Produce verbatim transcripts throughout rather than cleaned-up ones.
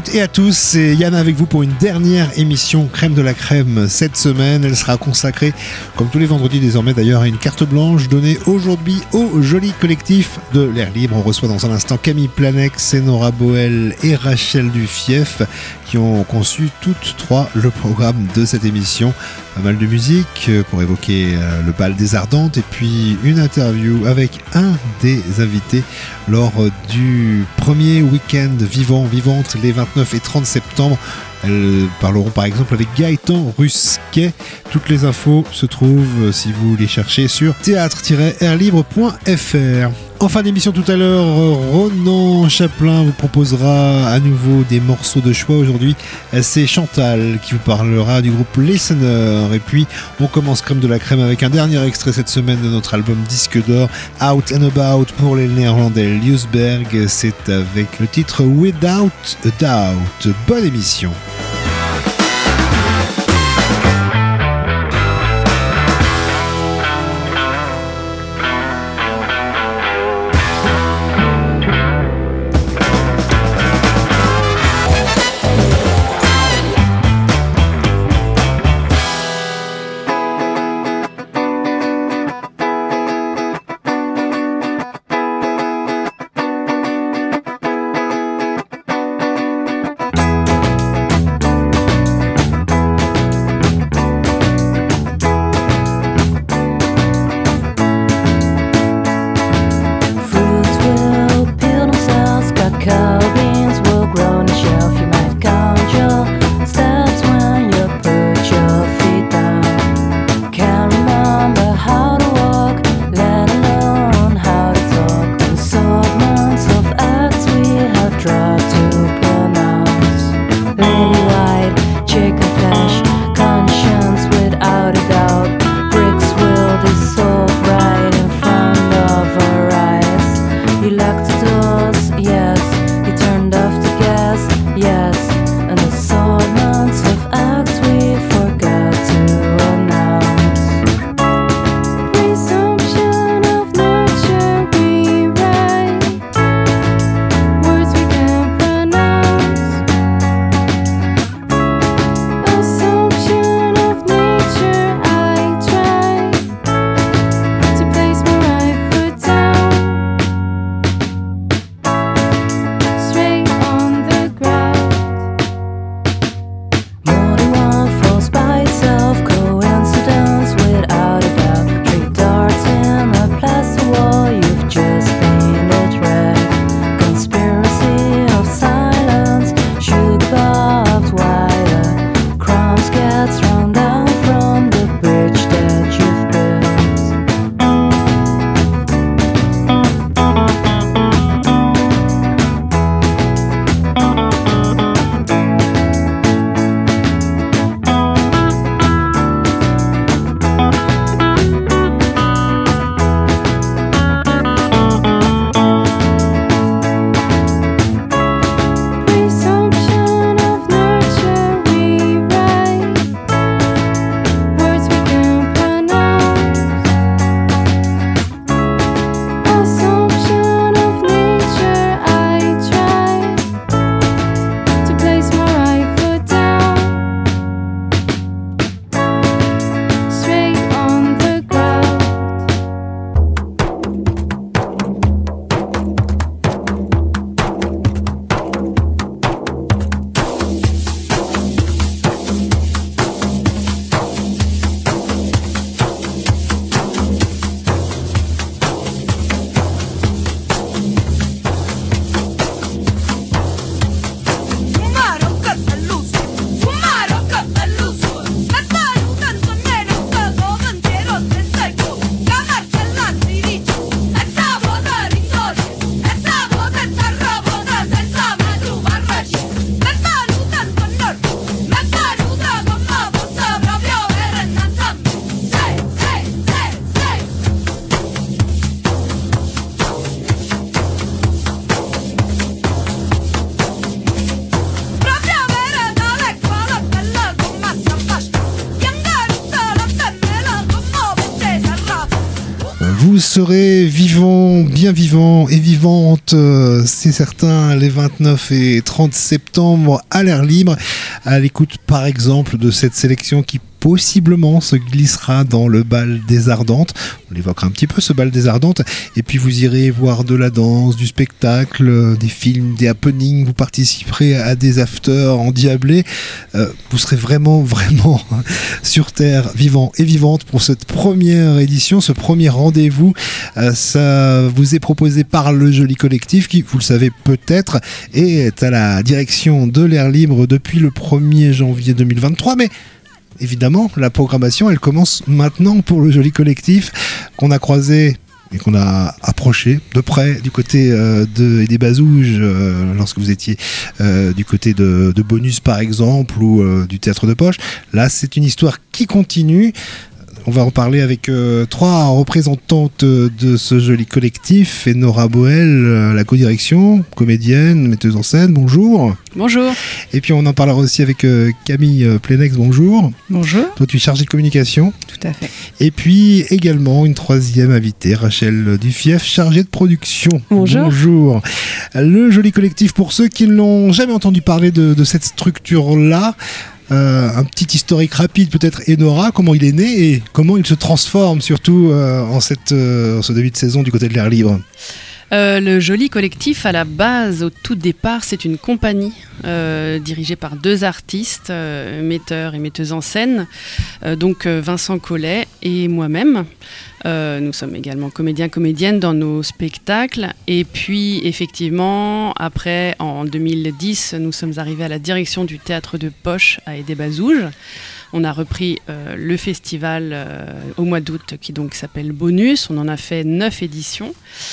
toutes et à tous, c'est Yann avec vous pour une dernière émission Crème de la Crème cette semaine. Elle sera consacrée, comme tous les vendredis désormais d'ailleurs, à une carte blanche donnée aujourd'hui au joli collectif de l'Air Libre. On reçoit dans un instant Camille Planex, Nora Boel et Rachel Dufief qui ont conçu toutes trois le programme de cette émission. Pas mal de musique pour évoquer le bal des Ardentes et puis une interview avec un des invités lors du premier week-end vivant, vivante les vingt-neuf et trente septembre. Elles parleront par exemple avec Gaëtan Rusquet. Toutes les infos se trouvent, si vous les cherchez, sur théâtre tiret air libre point f r. En fin d'émission tout à l'heure, Ronan Chaplin vous proposera à nouveau des morceaux de choix. Aujourd'hui, c'est Chantal qui vous parlera du groupe Listener. Et puis, on commence Crème de la Crème avec un dernier extrait cette semaine de notre album Disque d'Or, Out and About pour les Néerlandais Liusberg. C'est avec le titre Without a Doubt. Bonne émission. Straight on the ground. vous serez vivant, bien vivant et vivante, euh, c'est certain, les vingt-neuf et trente septembre à l'air libre, à l'écoute par exemple de cette sélection qui possiblement se glissera dans le bal des Ardentes. On l'évoquera un petit peu, ce bal des Ardentes, et puis vous irez voir de la danse, du spectacle, des films, des happenings, vous participerez à des afters endiablés. Euh, vous serez vraiment, vraiment sur Terre, vivant et vivante pour cette première édition, ce premier rendez-vous. Euh, ça vous est proposé par le Joli Collectif, qui, vous le savez peut-être, est à la direction de l'air libre depuis le premier janvier deux mille vingt-trois, mais évidemment, la programmation, elle commence maintenant pour le Joli Collectif qu'on a croisé et qu'on a approché de près du côté euh, de, des Bazouges euh, lorsque vous étiez euh, du côté de, de Bonus par exemple ou euh, du Théâtre de Poche. Là, c'est une histoire qui continue. On va en parler avec euh, trois représentantes de ce Joli Collectif. Enora Boel, euh, la co-direction, comédienne, metteuse en scène, bonjour. Bonjour. Et puis on en parlera aussi avec euh, Camille Plenex, bonjour. Bonjour. Toi tu es chargée de communication. Tout à fait. Et puis également une troisième invitée, Rachel Dufief, chargée de production. Bonjour. Bonjour. Le Joli Collectif, pour ceux qui n'ont jamais entendu parler de, de cette structure-là, Euh, un petit historique rapide peut-être, Enora, comment il est né et comment il se transforme surtout euh, en, cette, euh, en ce début de saison du côté de l'air libre. Euh, le Joli Collectif, à la base, au tout départ, c'est une compagnie euh, dirigée par deux artistes, euh, metteurs et metteuses en scène, euh, donc euh, Vincent Collet et moi-même. Euh, nous sommes également comédiens, comédiennes dans nos spectacles. Et puis, effectivement, après, en deux mille dix, nous sommes arrivés à la direction du Théâtre de Poche à Aidé-Bazouges. On a repris euh, le festival euh, au mois d'août qui donc s'appelle Bonus. On en a fait neuf éditions.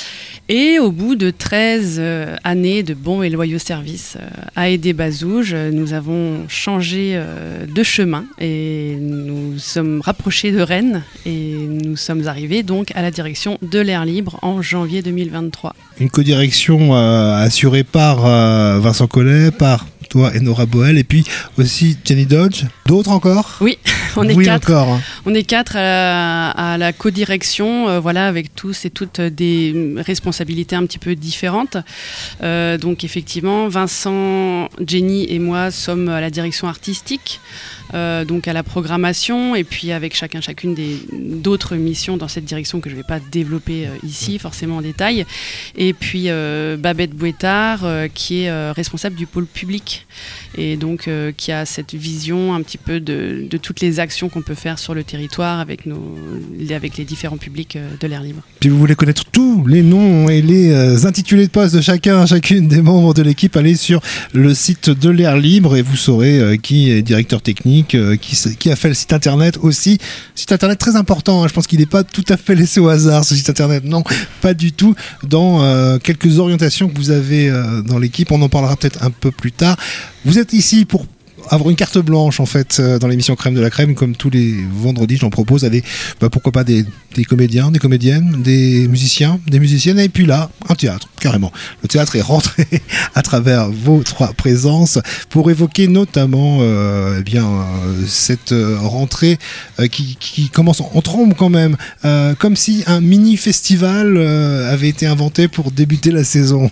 Et au bout de treize euh, années de bons et loyaux services euh, à Aidé-Bazouges, nous avons changé euh, de chemin et nous sommes rapprochés de Rennes et nous sommes arrivés donc à la direction de l'air libre en janvier deux mille vingt-trois. Une codirection euh, assurée par euh, Vincent Collet, par toi Enora Boel et puis aussi Jenny Dodge. D'autres encore ? Oui, on est oui, quatre. Encore, hein. On est quatre à la, à la codirection, euh, voilà, avec tous et toutes des responsabilités un petit peu différentes. Euh, donc effectivement, Vincent, Jenny et moi sommes à la direction artistique, euh, donc à la programmation, et puis avec chacun chacune des d'autres missions dans cette direction que je ne vais pas développer euh, ici forcément en détail. Et puis euh, Babette Bouettard, euh, qui est euh, responsable du pôle public. Et donc euh, qui a cette vision un petit peu de, de toutes les actions qu'on peut faire sur le territoire avec, nos, avec les différents publics euh, de l'air libre. Si vous voulez connaître tous les noms et les euh, intitulés de poste de chacun, chacune des membres de l'équipe, allez sur le site de l'air libre et vous saurez euh, qui est directeur technique, euh, qui, qui a fait le site internet aussi. Site internet très important, hein, je pense qu'il n'est pas tout à fait laissé au hasard ce site internet, non, pas du tout. Dans euh, quelques orientations que vous avez euh, dans l'équipe, on en parlera peut-être un peu plus tard. Vous êtes ici pour avoir une carte blanche en fait euh, dans l'émission Crème de la Crème, comme tous les vendredis j'en propose avec bah, pourquoi pas des, des comédiens, des comédiennes, des musiciens, des musiciennes, et puis là un théâtre carrément. Le théâtre est rentré à travers vos trois présences pour évoquer notamment euh, eh bien euh, cette euh, rentrée euh, qui, qui commence en, en trombe quand même, euh, comme si un mini festival euh, avait été inventé pour débuter la saison.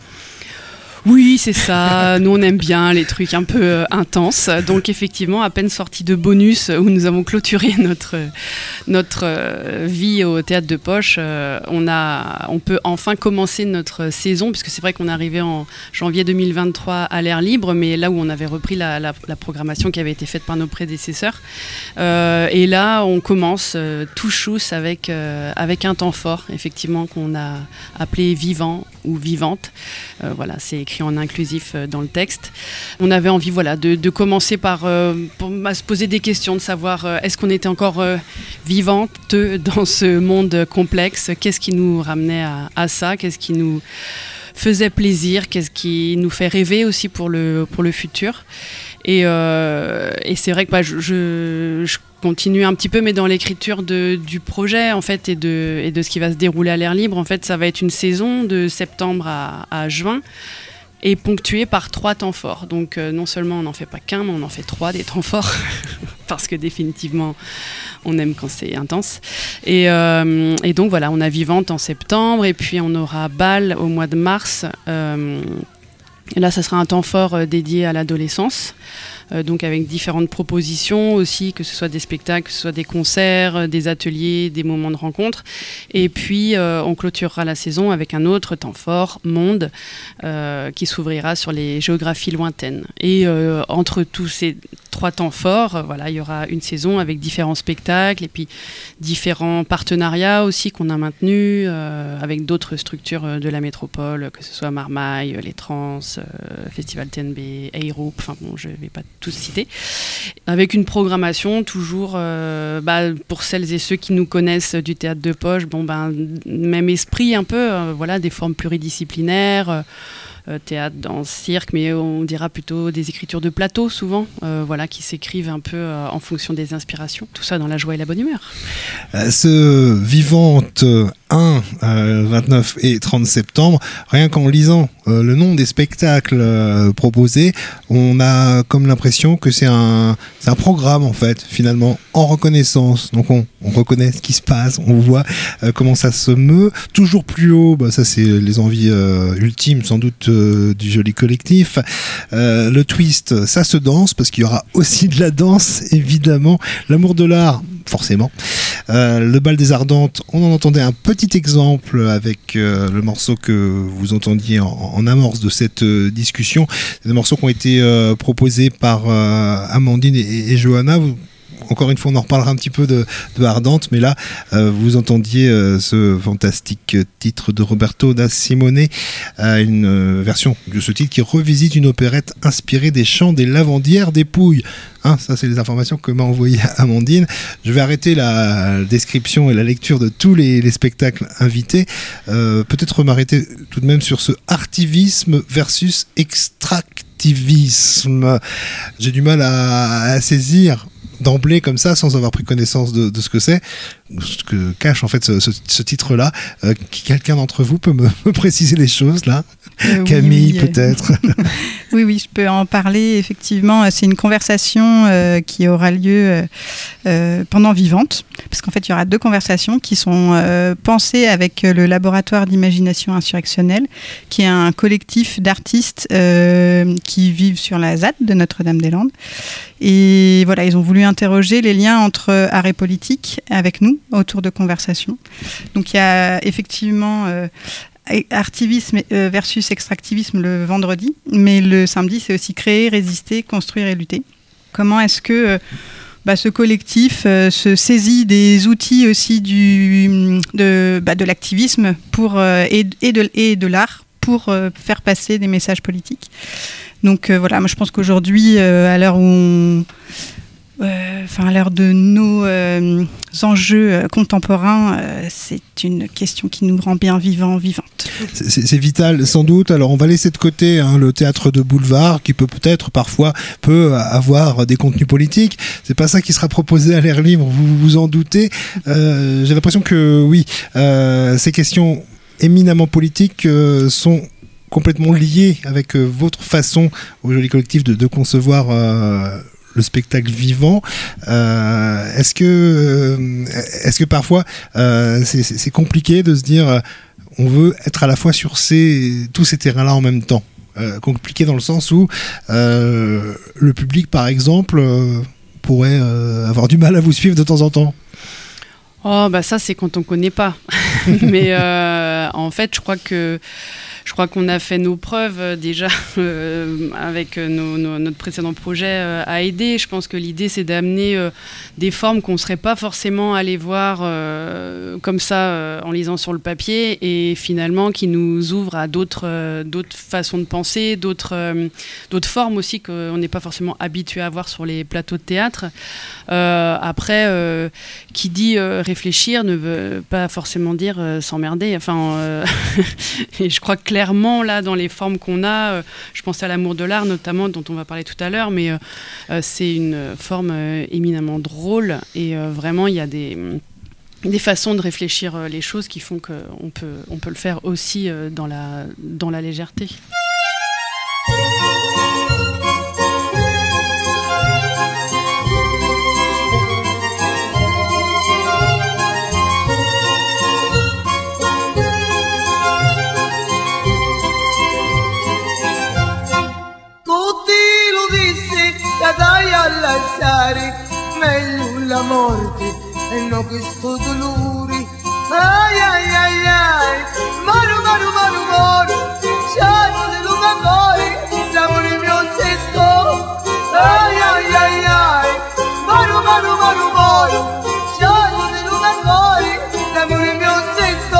Oui, c'est ça. Nous, on aime bien les trucs un peu euh, intenses. Donc, effectivement, à peine sorti de Bonus, où nous avons clôturé notre, notre euh, vie au Théâtre de Poche, euh, on, a, on peut enfin commencer notre saison, puisque c'est vrai qu'on est arrivé en janvier deux mille vingt-trois à l'air libre, mais là où on avait repris la, la, la programmation qui avait été faite par nos prédécesseurs. Euh, et là, on commence euh, tout chousse avec, euh, avec un temps fort, effectivement, qu'on a appelé Vivant ou Vivante. Euh, voilà, c'est écrit en inclusif euh, dans le texte. On avait envie voilà, de, de commencer par euh, pour, à se poser des questions, de savoir euh, est-ce qu'on était encore euh, vivante dans ce monde complexe, qu'est-ce qui nous ramenait à, à ça, qu'est-ce qui nous faisait plaisir, qu'est-ce qui nous fait rêver aussi pour le, pour le futur. Et, euh, et c'est vrai que bah, je, je, je continue un petit peu, mais dans l'écriture de, du projet en fait, et, de, et de ce qui va se dérouler à l'air libre. En fait, ça va être une saison de septembre à, à juin, et ponctuée par trois temps forts. Donc euh, non seulement on n'en fait pas qu'un, mais on en fait trois des temps forts. parce que définitivement, on aime quand c'est intense. Et, euh, et donc voilà, on a Vivante en septembre, et puis on aura Bâle au mois de mars. Euh, et là, ça sera un temps fort euh, dédié à l'adolescence. Euh, donc avec différentes propositions aussi, que ce soit des spectacles, que ce soit des concerts, euh, des ateliers, des moments de rencontre. Et puis euh, on clôturera la saison avec un autre temps fort, Monde, euh, qui s'ouvrira sur les géographies lointaines. Et euh, entre tous ces trois temps forts, euh, voilà, il y aura une saison avec différents spectacles et puis différents partenariats aussi qu'on a maintenus euh, avec d'autres structures euh, de la métropole, que ce soit Marmaille, Les Trans, euh, Festival T N B, Eiroup, enfin bon, je ne vais pas tous cités, avec une programmation toujours, euh, bah, pour celles et ceux qui nous connaissent du théâtre de poche, bon, ben, même esprit un peu, euh, voilà, des formes pluridisciplinaires, euh, euh, théâtre, danse, cirque, mais on dira plutôt des écritures de plateau souvent, euh, voilà, qui s'écrivent un peu euh, en fonction des inspirations, tout ça dans la joie et la bonne humeur. Euh, ce Vivante un, euh, vingt-neuf et trente septembre, rien qu'en lisant euh, le nom des spectacles euh, proposés, on a comme l'impression que c'est un, c'est un programme en fait, finalement, en reconnaissance. Donc on, on reconnaît ce qui se passe, on voit euh, comment ça se meut. Toujours plus haut, bah, ça c'est les envies euh, ultimes sans doute euh, du joli collectif. Euh, le twist, ça se danse, parce qu'il y aura aussi de la danse, évidemment. L'amour de l'art, forcément. Euh, le bal des Ardentes, on en entendait un petit exemple avec euh, le morceau que vous entendiez en, en amorce de cette euh, discussion. C'est des morceaux qui ont été euh, proposés par euh, Amandine et, et Johanna. Vous, encore une fois, on en reparlera un petit peu de, de Ardente, mais là, euh, vous entendiez euh, ce fantastique titre de Roberto da Simone, euh, une euh, version de ce titre qui revisite une opérette inspirée des chants des lavandières des Pouilles. Hein, ça, c'est les informations que m'a envoyé Amandine. Je vais arrêter la description et la lecture de tous les, les spectacles invités. Euh, peut-être m'arrêter tout de même sur ce artivisme versus extractivisme. J'ai du mal à, à saisir d'emblée comme ça, sans avoir pris connaissance de, de ce que c'est, ce que cache en fait ce, ce, ce titre-là. Euh, quelqu'un d'entre vous peut me, me préciser les choses là euh, Camille, oui, oui, peut-être. Oui, oui, je peux en parler. Effectivement, c'est une conversation euh, qui aura lieu euh, pendant Vivante, parce qu'en fait, il y aura deux conversations qui sont euh, pensées avec le Laboratoire d'imagination insurrectionnelle, qui est un collectif d'artistes euh, qui vivent sur la Z A D de Notre-Dame-des-Landes. Et voilà, ils ont voulu interroger les liens entre art et politique avec nous autour de conversations. Donc il y a effectivement euh, artivisme versus extractivisme le vendredi, mais le samedi c'est aussi créer, résister, construire et lutter. Comment est-ce que euh, bah, ce collectif euh, se saisit des outils aussi du, de, bah, de l'activisme pour, euh, et, et, de, et de l'art pour euh, faire passer des messages politiques. Donc euh, voilà, moi je pense qu'aujourd'hui, euh, à l'heure où on, euh, enfin à l'heure de nos euh, enjeux euh, contemporains, euh, c'est une question qui nous rend bien vivants, vivantes. C'est, c'est, c'est vital, sans doute. Alors on va laisser de côté hein, le théâtre de boulevard, qui peut peut-être parfois peut avoir des contenus politiques. C'est pas ça qui sera proposé à l'air libre, vous vous en doutez. Euh, j'ai l'impression que oui, euh, ces questions éminemment politiques euh, sont complètement lié avec euh, votre façon au Joli Collectif de, de concevoir euh, le spectacle vivant. Euh, est-ce que euh, est-ce que parfois euh, c'est, c'est compliqué de se dire euh, on veut être à la fois sur ces, tous ces terrains-là en même temps, euh, compliqué dans le sens où euh, le public par exemple euh, pourrait euh, avoir du mal à vous suivre de temps en temps. Oh bah ça c'est quand on connaît pas. Mais euh, en fait je crois que Je crois qu'on a fait nos preuves euh, déjà euh, avec nos, nos, notre précédent projet euh, à aider. Je pense que l'idée, c'est d'amener euh, des formes qu'on ne serait pas forcément allé voir euh, comme ça euh, en lisant sur le papier et finalement qui nous ouvrent à d'autres, euh, d'autres façons de penser, d'autres, euh, d'autres formes aussi qu'on n'est pas forcément habitué à voir sur les plateaux de théâtre. Euh, après, euh, qui dit euh, réfléchir ne veut pas forcément dire euh, s'emmerder. Enfin, euh, et je crois que clairement, là, dans les formes qu'on a, euh, je pense à l'amour de l'art, notamment, dont on va parler tout à l'heure, mais euh, euh, c'est une forme euh, éminemment drôle, et euh, vraiment, il y a des, des façons de réfléchir euh, les choses qui font qu'on peut, on peut le faire aussi euh, dans la, dans la légèreté. la dai a lasciare, meglio la morte e non questo dolore. Ai ai ai ai, mano mano mano mano, ciao di lunga cuore, l'amore mio setto. Ai ai ai ai, mano mano mano mano, ciao di lunga cuore, l'amore mio setto.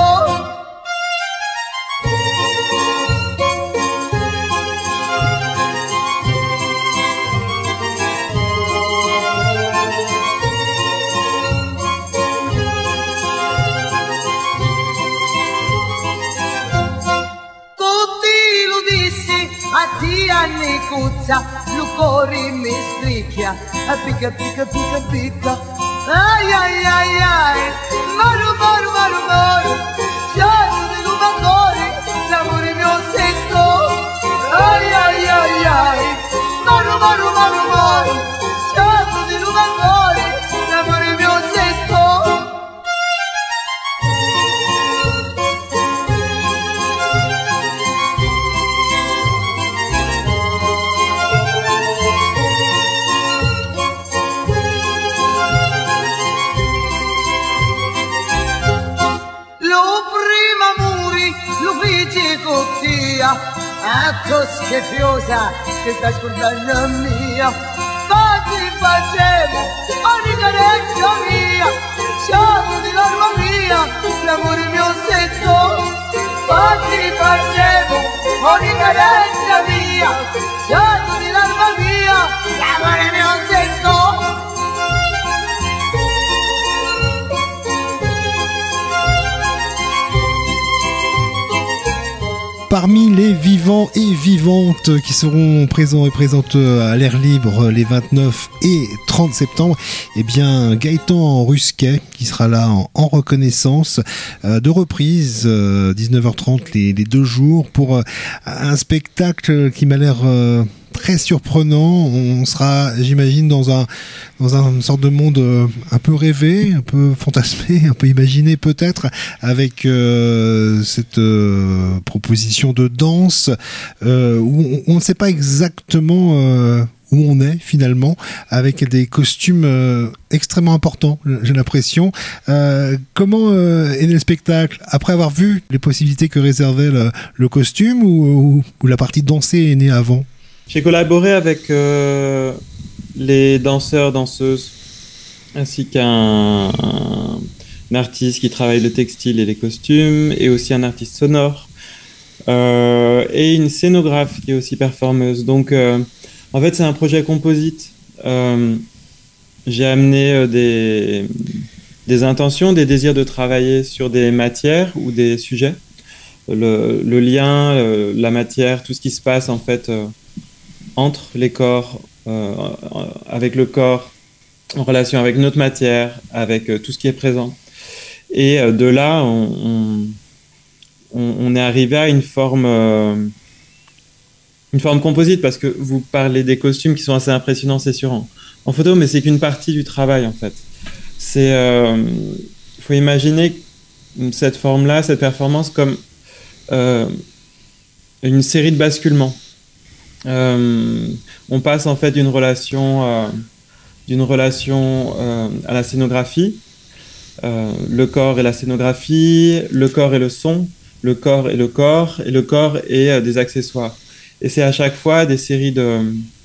Anni cuzza, lo cuore mi scricchia, picca picca picca picca. Ai ai ai ai, mano mano mano mano, ciao di lumatore, l'amore mio secco. Ai ai ai ai, mano mano mano mano, ciao di lumatore, l'amore mio secco. Ecco schiaffiosa che sta scordando mia, fatti facciamo ogni carenza mia, ciao di l'alma mia, l'amore mio secco. Fatti facciamo ogni carenza mia, ciao di l'alma mia, l'amore mio secco. Parmi les vivants et vivantes qui seront présents et présentes à l'air libre les vingt-neuf et trente septembre, eh bien Gaëtan Rusquet qui sera là en, en reconnaissance euh, de reprise, euh, dix-neuf heures trente les, les deux jours pour euh, un spectacle qui m'a l'air euh, très surprenant. On sera, j'imagine, dans un dans un sorte de monde euh, un peu rêvé, un peu fantasmé, un peu imaginé peut-être, avec euh, cette euh, proposition de danse euh, où on, on ne sait pas exactement euh, où on est finalement, avec des costumes euh, extrêmement importants, j'ai l'impression. Euh, comment euh, est né le spectacle? Après avoir vu les possibilités que réservait le, le costume ou, ou, ou la partie dansée est née avant? J'ai collaboré avec euh, les danseurs, danseuses, ainsi qu'un un, un artiste qui travaille le textile et les costumes, et aussi un artiste sonore, euh, et une scénographe qui est aussi performeuse. Donc, euh, en fait, c'est un projet composite. Euh, j'ai amené euh, des, des intentions, des désirs de travailler sur des matières ou des sujets. Le, le lien, euh, la matière, tout ce qui se passe, en fait... Euh, entre les corps, euh, avec le corps, en relation avec notre matière, avec euh, tout ce qui est présent. Et euh, de là, on, on, on est arrivé à une forme, euh, une forme composite, parce que vous parlez des costumes qui sont assez impressionnants, c'est sûr, en, en photo, mais c'est qu'une partie du travail, en fait. C'est, euh, faut imaginer cette forme-là, cette performance, comme euh, une série de basculements. Euh, on passe en fait d'une relation, euh, d'une relation euh, à la scénographie, euh, le corps et la scénographie, le corps et le son, le corps et le corps, et le corps et euh, des accessoires. Et c'est à chaque fois des séries de,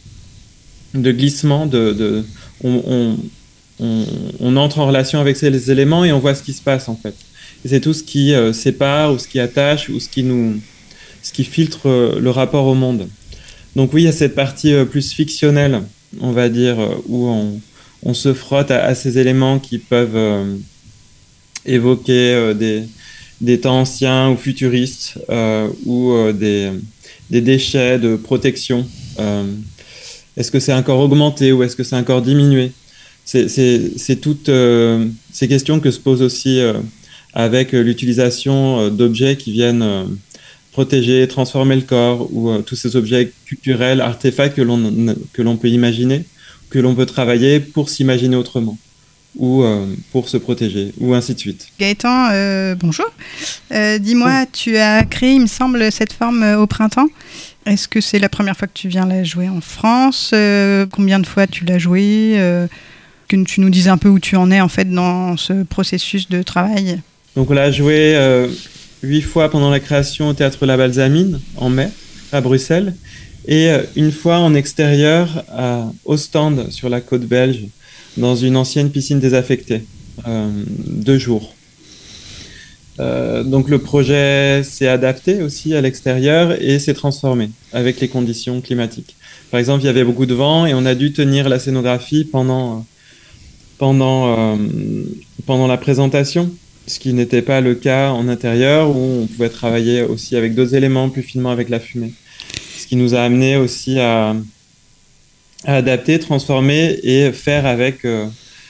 de glissements, de, de, on, on, on, on entre en relation avec ces éléments et on voit ce qui se passe en fait. Et c'est tout ce qui euh, sépare, ou ce qui attache, ou ce qui, nous, ce qui filtre euh, le rapport au monde. Donc oui, il y a cette partie euh, plus fictionnelle, on va dire, euh, où on, on se frotte à, à ces éléments qui peuvent euh, évoquer euh, des, des temps anciens ou futuristes, euh, ou euh, des, des déchets de protection. Euh, est-ce que c'est encore augmenté ou est-ce que c'est encore diminué? C'est, c'est, c'est toutes euh, ces questions que se posent aussi euh, avec l'utilisation euh, d'objets qui viennent... Euh, protéger, transformer le corps, ou euh, tous ces objets culturels, artefacts que l'on, que l'on peut imaginer, que l'on peut travailler pour s'imaginer autrement, ou euh, pour se protéger, ou ainsi de suite. Gaëtan, euh, bonjour. Euh, dis-moi, oh. Tu as créé, il me semble, cette forme euh, au printemps. Est-ce que c'est la première fois que tu viens la jouer en France ? euh, Combien de fois tu l'as jouée ? euh, Que tu nous dises un peu où tu en es en fait dans ce processus de travail. Donc on l'a joué euh, huit fois pendant la création au Théâtre La Balsamine, en mai, à Bruxelles, et euh, une fois en extérieur à Ostende, sur la côte belge, dans une ancienne piscine désaffectée, euh, deux jours. Euh, donc le projet s'est adapté aussi à l'extérieur et s'est transformé avec les conditions climatiques. Par exemple, il y avait beaucoup de vent et on a dû tenir la scénographie pendant, pendant, euh, pendant la présentation, ce qui n'était pas le cas en intérieur où on pouvait travailler aussi avec d'autres éléments, plus finement avec la fumée. Ce qui nous a amené aussi à, à adapter, transformer et faire avec euh,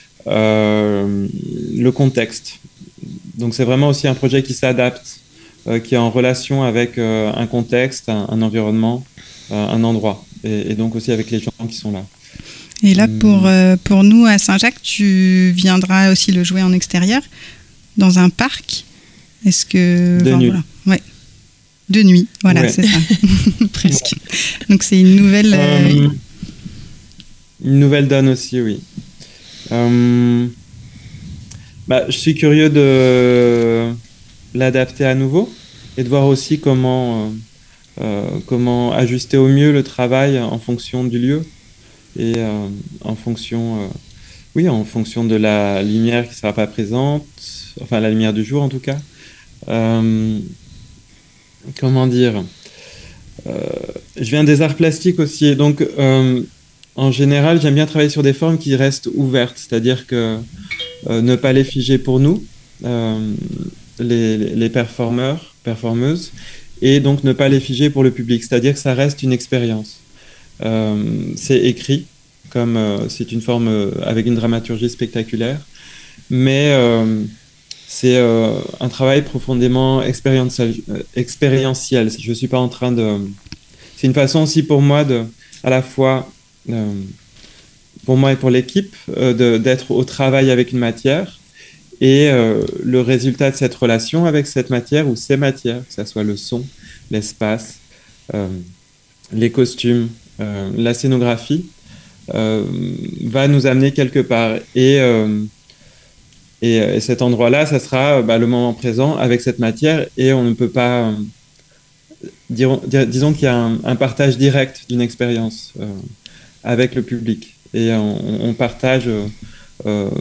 euh, le contexte. Donc c'est vraiment aussi un projet qui s'adapte, euh, qui est en relation avec euh, un contexte, un, un environnement, euh, un endroit, et, et donc aussi avec les gens qui sont là. Et là, pour, euh, pour nous à Saint-Jacques, tu viendras aussi le jouer en extérieur, dans un parc. Est-ce que... De enfin, nuit. Voilà. Ouais. De nuit, voilà, Ouais. c'est ça. Presque. Donc c'est une nouvelle... euh, Euh, une nouvelle donne aussi, oui. Euh, bah, je suis curieux de l'adapter à nouveau et de voir aussi comment, euh, euh, comment ajuster au mieux le travail en fonction du lieu et euh, en fonction, euh, oui, en fonction de la lumière qui ne sera pas présente, enfin la lumière du jour en tout cas. Euh, comment dire euh, Je viens des arts plastiques aussi, donc euh, en général, j'aime bien travailler sur des formes qui restent ouvertes, c'est-à-dire que euh, ne pas les figer pour nous, euh, les, les performeurs, performeuses, et donc ne pas les figer pour le public, c'est-à-dire que ça reste une expérience. Euh, c'est écrit, comme euh, c'est une forme euh, avec une dramaturgie spectaculaire, mais euh, c'est euh, un travail profondément expérientiel, euh, expérientiel. Je ne suis pas en train de... C'est une façon aussi pour moi de, à la fois... Euh, pour moi et pour l'équipe, euh, de, d'être au travail avec une matière et euh, le résultat de cette relation avec cette matière ou ces matières, que ce soit le son, l'espace, euh, les costumes, euh, la scénographie, euh, va nous amener quelque part. Et, euh, et, et cet endroit-là, ça sera bah, le moment présent avec cette matière et on ne peut pas... Euh, dirons, dis, disons qu'il y a un, un partage direct d'une expérience euh, avec le public. Et on, on partage euh, euh,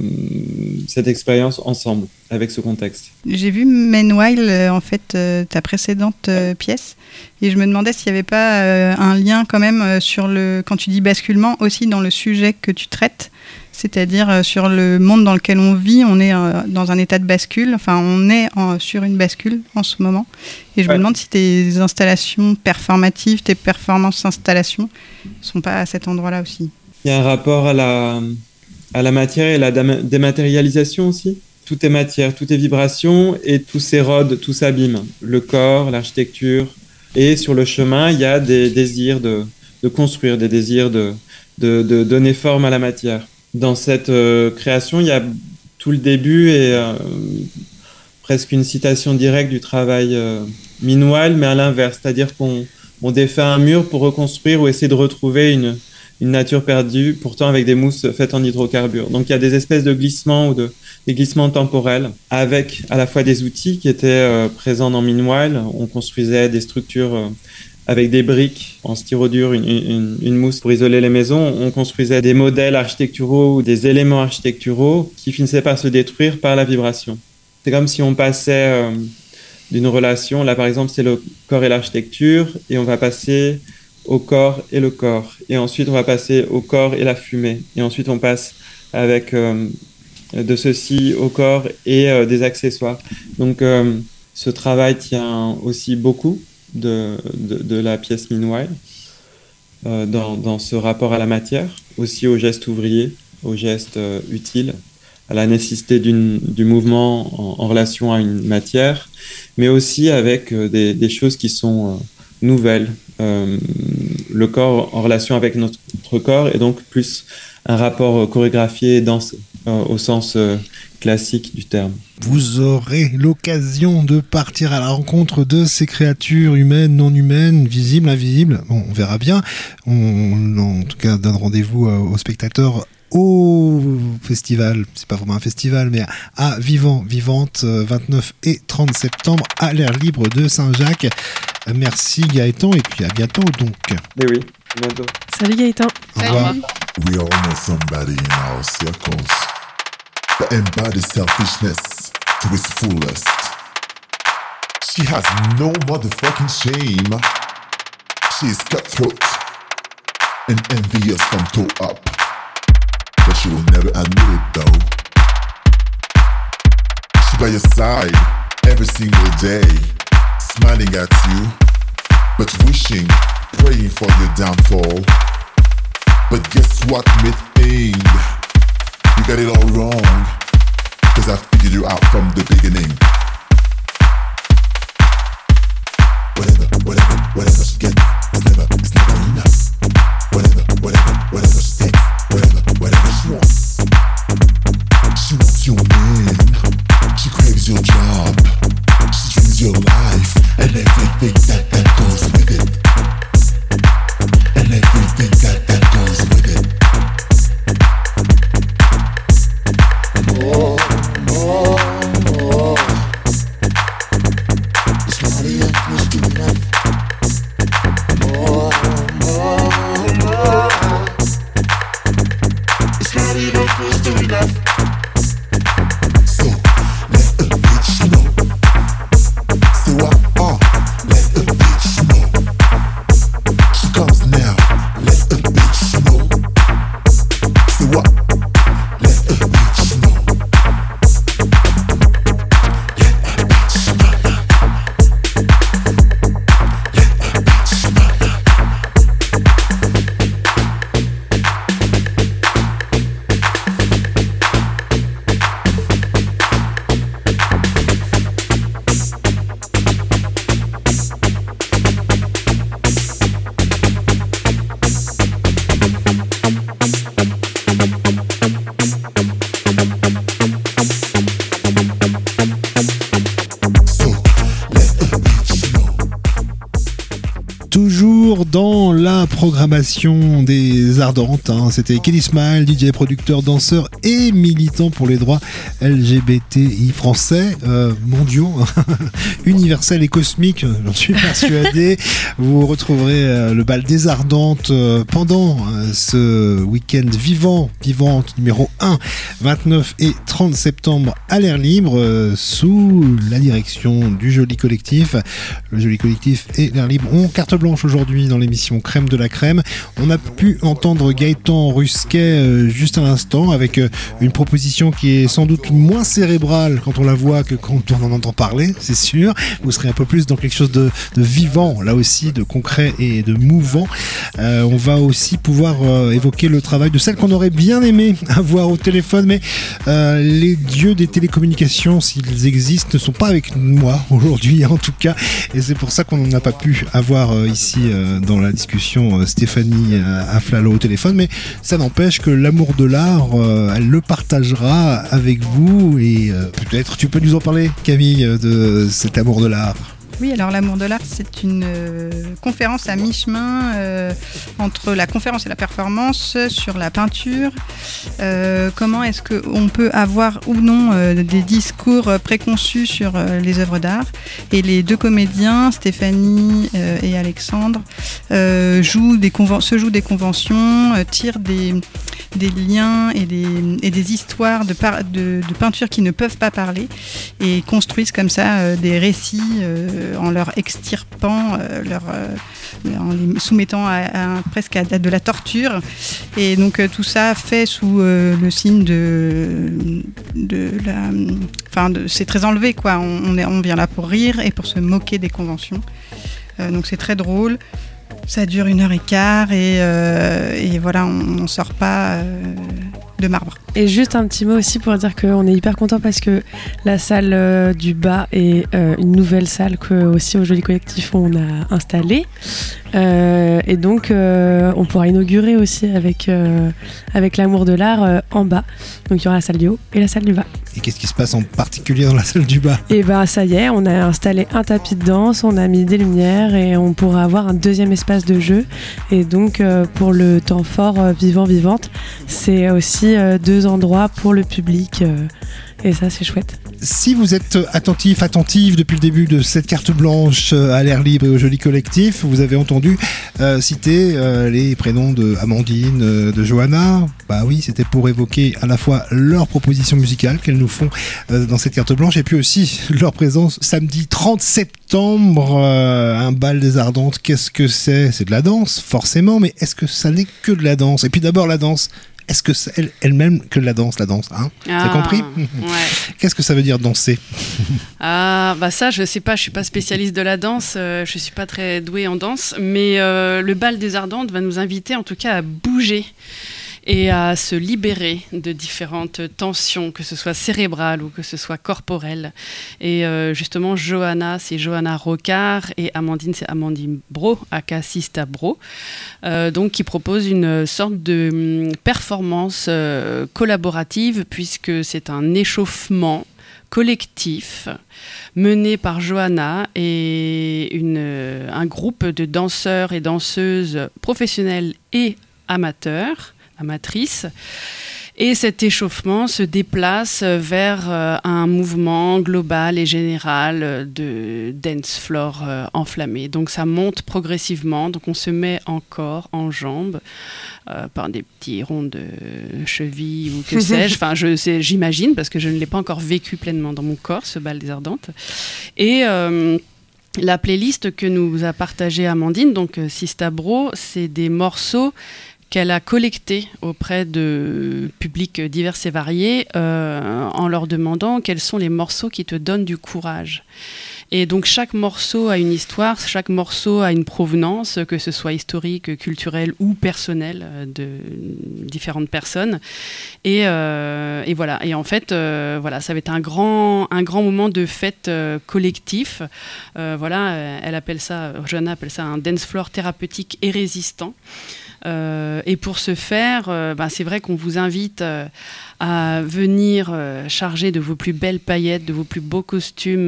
cette expérience ensemble, avec ce contexte. J'ai vu Meanwhile, euh, en fait, euh, ta précédente euh, pièce, et je me demandais s'il n'y avait pas euh, un lien quand même euh, sur le, quand tu dis basculement, aussi dans le sujet que tu traites, c'est-à-dire euh, sur le monde dans lequel on vit, on est euh, dans un état de bascule, enfin on est en, sur une bascule en ce moment, et je ouais. me demande si tes installations performatives, tes performances installations, ne sont pas à cet endroit-là aussi. Il y a un rapport à la, à la matière et la dématérialisation aussi. Tout est matière, tout est vibration et tout s'érode, tout s'abîme. Le corps, l'architecture. Et sur le chemin, il y a des désirs de, de construire, des désirs de, de, de donner forme à la matière. Dans cette euh, création, il y a tout le début et euh, presque une citation directe du travail euh, Meanwhile, mais à l'inverse. C'est-à-dire qu'on on défait un mur pour reconstruire ou essayer de retrouver une... une nature perdue, pourtant avec des mousses faites en hydrocarbures. Donc il y a des espèces de glissements ou de, des glissements temporels avec à la fois des outils qui étaient euh, présents dans Meanwhile. On construisait des structures euh, avec des briques en styrodure, une, une, une mousse pour isoler les maisons. On construisait des modèles architecturaux ou des éléments architecturaux qui finissaient par se détruire par la vibration. C'est comme si on passait euh, d'une relation, là par exemple c'est le corps et l'architecture, et on va passer au corps et le corps. Et ensuite, on va passer au corps et la fumée. Et ensuite, on passe avec euh, de ceci au corps et euh, des accessoires. Donc, euh, ce travail tient aussi beaucoup de, de, de la pièce Meanwhile, euh, dans, dans ce rapport à la matière, aussi au geste ouvrier, au geste euh, utile, à la nécessité d'une, du mouvement en, en relation à une matière, mais aussi avec euh, des, des choses qui sont euh, nouvelles. Euh, le corps en relation avec notre, notre corps et donc plus un rapport chorégraphié et dansé euh, au sens euh, classique du terme. Vous aurez l'occasion de partir à la rencontre de ces créatures humaines, non humaines, visibles, invisibles. Bon, on verra bien. On, en tout cas, donne rendez-vous aux spectateurs au festival, c'est pas vraiment un festival, mais à Vivant, Vivante, vingt-neuf et trente septembre, à l'air libre de Saint-Jacques. Merci Gaëtan, et puis à bientôt donc. Et oui, à bientôt. Salut Gaëtan. Au revoir. We all know somebody in our circles that embodies selfishness to its fullest. She has no motherfucking shame. She is cutthroat and envious from toe up. But she will never admit it though. She's by your side every single day, smiling at you, but wishing, praying for your downfall. But guess what, myth thing? You got it all wrong, cause I figured you out from the beginning. Whatever, whatever, whatever she gets, it's never, it's never enough. Whatever, whatever, whatever she takes, whatever, whatever she wants. She wants your man, she craves your job, she dreams your life, and everything that, that goes with it. And everything that, that goes with it. Oh, oh, oh. It's not even close to enough. Oh, oh, oh. It's not even close to enough. So, let a bitch know. So I, oh, let a bitch know. She comes now. Let a bitch know. So what? Let a bitch know. Let a bitch know. Let a bitch know. Toujours dans la programmation des Ardentes, hein. C'était Kelly Smile, D J, producteur, danseur et militant pour les droits L G B T I français, euh, mondiaux, universels et cosmiques, j'en suis persuadé. Vous retrouverez euh, le bal des Ardentes euh, pendant euh, ce week-end vivant, vivante numéro un, vingt-neuf et trente septembre à l'air libre, euh, sous la direction du Joli Collectif. Le Joli Collectif et l'air libre ont carte blanche aujourd'hui dans l'émission Crème de la Crème. On a pu entendre Gaëtan Rusquet euh, juste à l'instant avec euh, une proposition qui est sans doute moins cérébrale quand on la voit que quand on en entend parler, c'est sûr. Vous serez un peu plus dans quelque chose de, de vivant, là aussi, de concret et de mouvant. Euh, on va aussi pouvoir euh, évoquer le travail de celle qu'on aurait bien aimé avoir au téléphone, mais euh, les dieux des télécommunications, s'ils existent, ne sont pas avec moi aujourd'hui en tout cas, et c'est pour ça qu'on n'a pas pu avoir euh, ici euh, dans la discussion euh, Stéphanie euh, Aflalo au téléphone, mais ça n'empêche que l'amour de l'art, euh, elle le partagera avec vous, et euh, peut-être tu peux nous en parler, Camille, de cet amour de l'art. Oui, alors l'amour de l'art, c'est une euh, conférence à mi-chemin euh, entre la conférence et la performance sur la peinture. Euh, comment est-ce qu'on peut avoir ou non euh, des discours préconçus sur euh, les œuvres d'art. Et les deux comédiens, Stéphanie euh, et Alexandre, euh, jouent des conven- se jouent des conventions, euh, tirent des, des liens et des, et des histoires de, par- de, de peinture qui ne peuvent pas parler, et construisent comme ça euh, des récits euh, en leur extirpant, euh, leur, euh, en les soumettant à, à, presque à de la torture. Et donc euh, tout ça fait sous euh, le signe de, de la... Enfin, de, c'est très enlevé, quoi. On, on, est, on vient là pour rire et pour se moquer des conventions. Euh, donc c'est très drôle. Ça dure une heure et quart et, euh, et voilà, on ne sort pas euh, de marbre. Et juste un petit mot aussi pour dire qu'on est hyper content parce que la salle euh, du bas est euh, une nouvelle salle que aussi au Joli Collectif on a installée. Euh, et donc, euh, on pourra inaugurer aussi avec, euh, avec l'amour de l'art euh, en bas. Donc, il y aura la salle du haut et la salle du bas. Et qu'est-ce qui se passe en particulier dans la salle du bas ? Et ben, ça y est, on a installé un tapis de danse, on a mis des lumières et on pourra avoir un deuxième espace de jeu. Et donc, euh, pour le temps fort euh, vivant-vivante, c'est aussi euh, deux endroits pour le public. Euh, et ça, c'est chouette. Si vous êtes attentif, attentive depuis le début de cette carte blanche à l'air libre et au joli collectif, vous avez entendu euh, citer euh, les prénoms de Amandine, euh, de Johanna. Bah oui, c'était pour évoquer à la fois leur proposition musicale qu'elles nous font euh, dans cette carte blanche et puis aussi leur présence samedi trente septembre, euh, un bal des Ardentes. Qu'est-ce que c'est ? C'est de la danse, forcément, mais est-ce que ça n'est que de la danse ? Et puis d'abord la danse. Est-ce que c'est elle, elle-même que de la danse, la danse, hein ? Ah, T'as compris ? Ouais. Qu'est-ce que ça veut dire danser ? Ah, bah ça, je sais pas, je suis pas spécialiste de la danse, euh, je suis pas très douée en danse, mais euh, le bal des Ardentes va nous inviter en tout cas à bouger et à se libérer de différentes tensions, que ce soit cérébrales ou que ce soit corporelles. Et euh, justement, Johanna, c'est Johanna Rocard et Amandine, c'est Amandine Bro, aka Sista Bro, euh, donc qui propose une sorte de hum, performance euh, collaborative puisque c'est un échauffement collectif mené par Johanna et une, un groupe de danseurs et danseuses professionnels et amateurs, amatrices. Et cet échauffement se déplace vers euh, un mouvement global et général de dance floor euh, enflammé. Donc ça monte progressivement, donc on se met en corps, en jambes, euh, par des petits ronds de cheville ou que sais-je. Enfin, je, c'est, j'imagine, parce que je ne l'ai pas encore vécu pleinement dans mon corps, ce bal des Ardentes. Et... Euh, la playlist que nous a partagée Amandine, donc Sista Bro, c'est des morceaux qu'elle a collectés auprès de publics divers et variés euh, en leur demandant quels sont les morceaux qui te donnent du courage. Et donc chaque morceau a une histoire, chaque morceau a une provenance, que ce soit historique, culturelle ou personnelle de différentes personnes. Et, euh, et voilà. Et en fait, euh, voilà, ça va être un grand, un grand moment de fête euh, collectif. Euh, voilà, elle appelle ça, Johanna appelle ça un dance floor thérapeutique et résistant. Euh, et pour ce faire, euh, bah, c'est vrai qu'on vous invite euh, à venir euh, charger de vos plus belles paillettes, de vos plus beaux costumes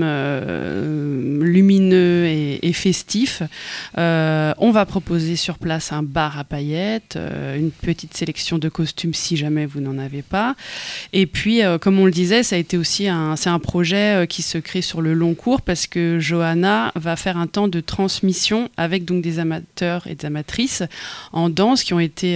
euh, lumineux et, et festifs. Euh, on va proposer sur place un bar à paillettes, euh, une petite sélection de costumes si jamais vous n'en avez pas. Et puis, euh, comme on le disait, ça a été aussi un, c'est un projet euh, qui se crée sur le long cours parce que Johanna va faire un temps de transmission avec donc des amateurs et des amatrices en danse qui ont été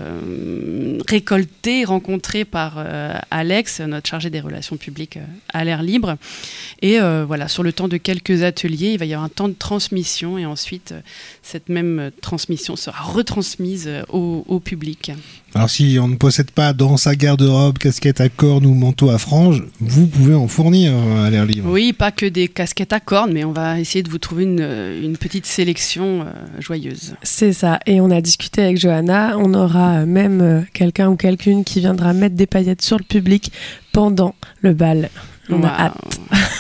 euh, récoltés, rencontrés par euh, Alex, notre chargé des relations publiques euh, à l'air libre. Et euh, voilà, sur le temps de quelques ateliers, il va y avoir un temps de transmission et ensuite, euh, cette même transmission sera retransmise euh, au, au public. Alors si on ne possède pas dans sa garde-robe casquette à cornes ou manteau à franges, vous pouvez en fournir à l'air libre. Oui, pas que des casquettes à cornes, mais on va essayer de vous trouver une, une petite sélection euh, joyeuse. C'est ça, et on a discuté avec Johanna, on aura même euh, quelqu'un ou quelqu'une qui viendra mettre des paillettes sur le public pendant le bal. On Wow. a hâte.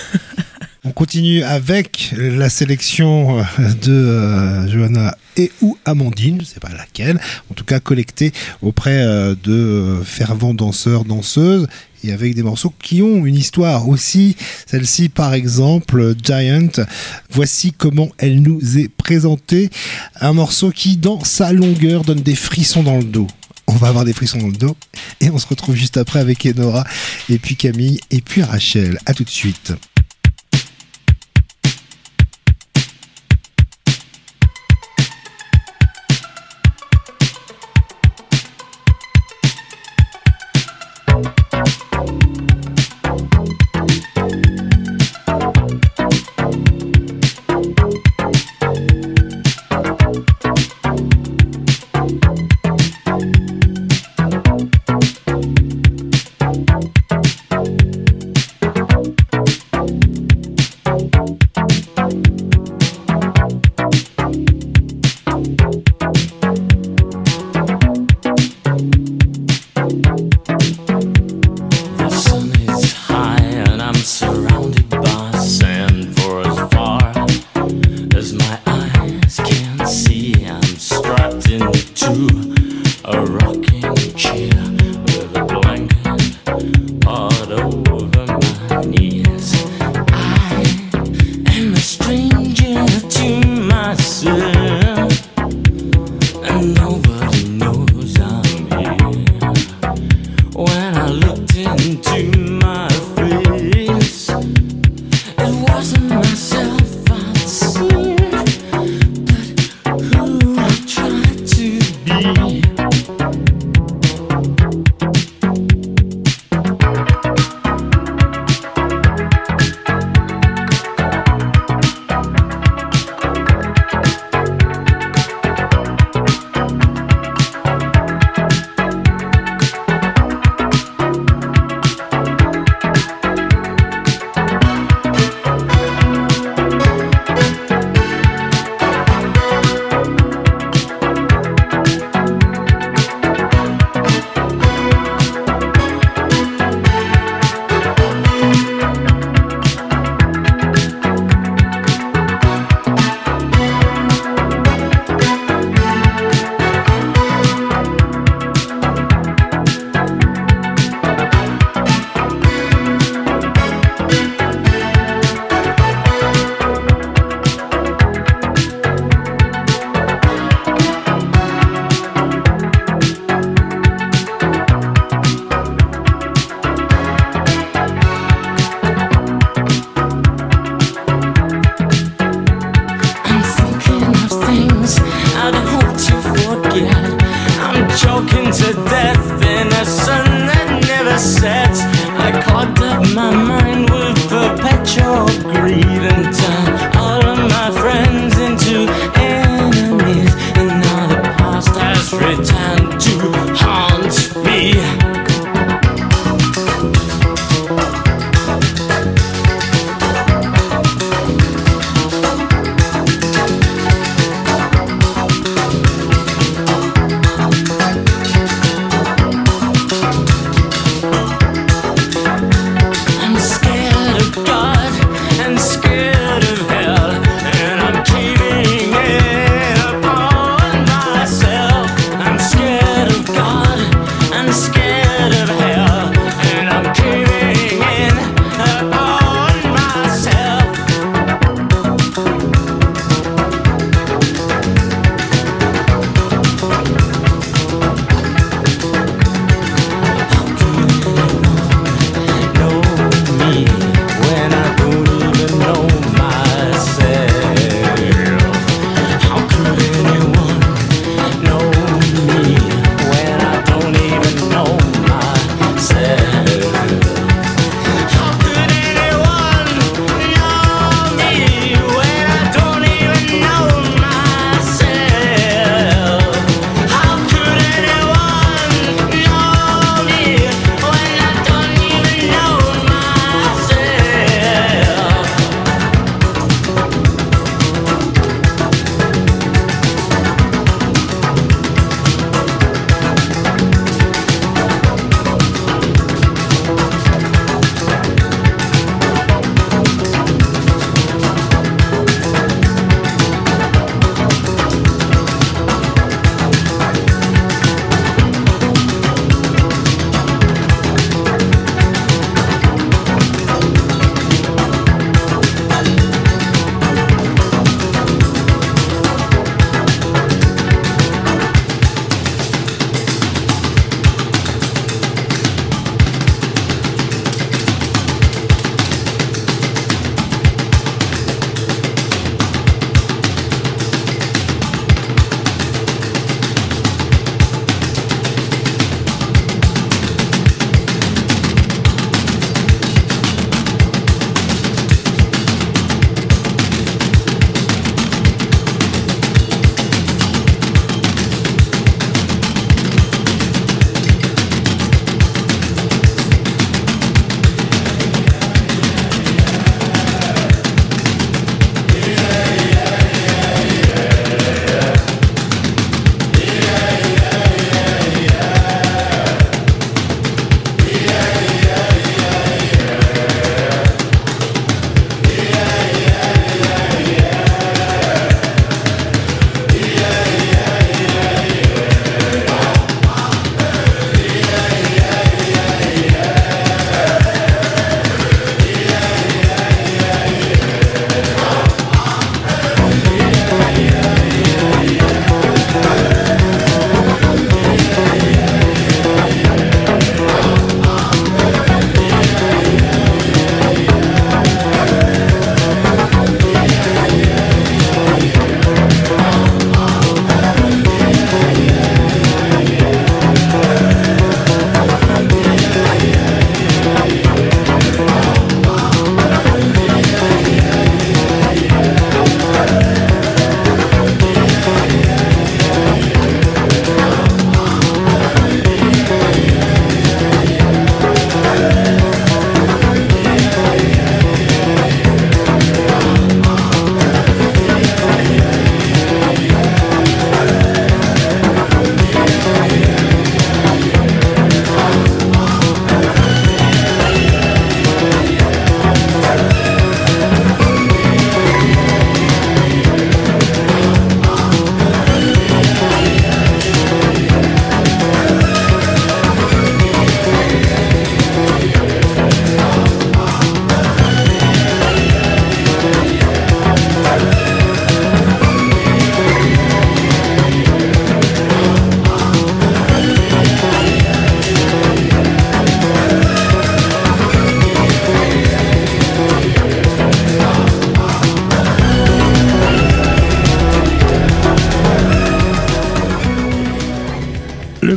On continue avec la sélection de euh, Johanna et ou Amandine, je ne sais pas laquelle, en tout cas collectée auprès euh, de euh, fervents danseurs, danseuses, et avec des morceaux qui ont une histoire aussi. Celle-ci, par exemple, Giant, voici comment elle nous est présentée. Un morceau qui, dans sa longueur, donne des frissons dans le dos. On va avoir des frissons dans le dos, et on se retrouve juste après avec Enora, et puis Camille, et puis Rachel. À tout de suite. See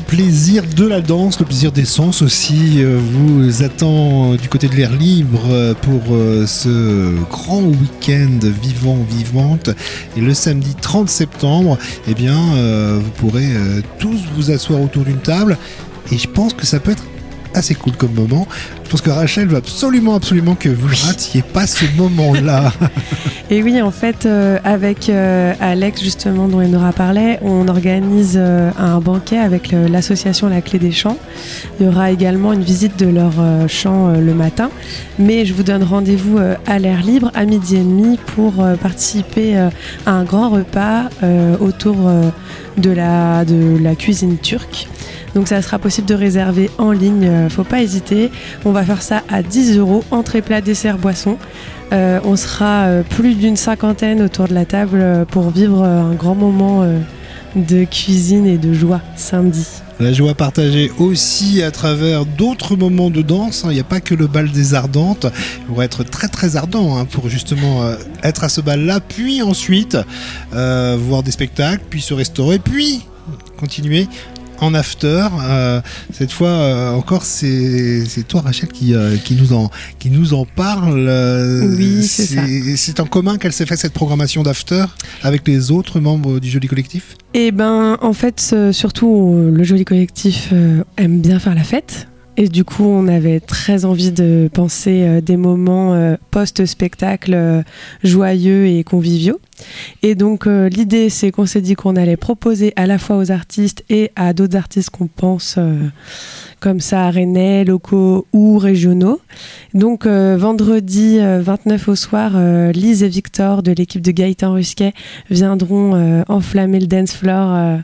plaisir de la danse, le plaisir des sens aussi euh, vous attend du côté de l'air libre euh, pour euh, ce grand week-end vivant vivante. Et le samedi trente septembre, eh bien, euh, vous pourrez euh, tous vous asseoir autour d'une table. Et je pense que ça peut être assez cool comme moment. Je pense que Rachel veut absolument, absolument que vous ne ratiez pas ce moment-là. Et oui, en fait, euh, avec euh, Alex, justement, dont Enora parlait, on organise euh, un banquet avec le, l'association La Clé des Champs. Il y aura également une visite de leur euh, champ euh, le matin. Mais je vous donne rendez-vous euh, à l'air libre à midi et demi pour euh, participer euh, à un grand repas euh, autour euh, de, la, de la cuisine turque. Donc ça sera possible de réserver en ligne, euh, faut pas hésiter. On va faire ça à dix euros, entrée, plat, dessert, boisson. Euh, on sera euh, plus d'une cinquantaine autour de la table euh, pour vivre euh, un grand moment euh, de cuisine et de joie samedi. La joie partagée aussi à travers d'autres moments de danse. Il n'y a pas que le bal des ardentes. Il faudra être très très ardent hein, pour justement euh, être à ce bal-là, puis ensuite euh, voir des spectacles, puis se restaurer, puis continuer en after. Euh, cette fois euh, encore c'est, c'est toi Rachel qui, euh, qui, nous en, qui nous en parle. Euh, oui c'est, c'est ça. C'est en commun qu'elle s'est fait cette programmation d'after avec les autres membres du Joli Collectif? Eh ben en fait euh, surtout le Joli Collectif euh, aime bien faire la fête. Et du coup, on avait très envie de penser euh, des moments euh, post-spectacle euh, joyeux et conviviaux. Et donc, euh, l'idée, c'est qu'on s'est dit qu'on allait proposer à la fois aux artistes et à d'autres artistes qu'on pense euh, comme ça, rennais, locaux ou régionaux. Donc, euh, vendredi euh, vingt-neuf au soir, euh, Lise et Victor de l'équipe de Gaëtan Rusquet viendront euh, enflammer le dance floor euh,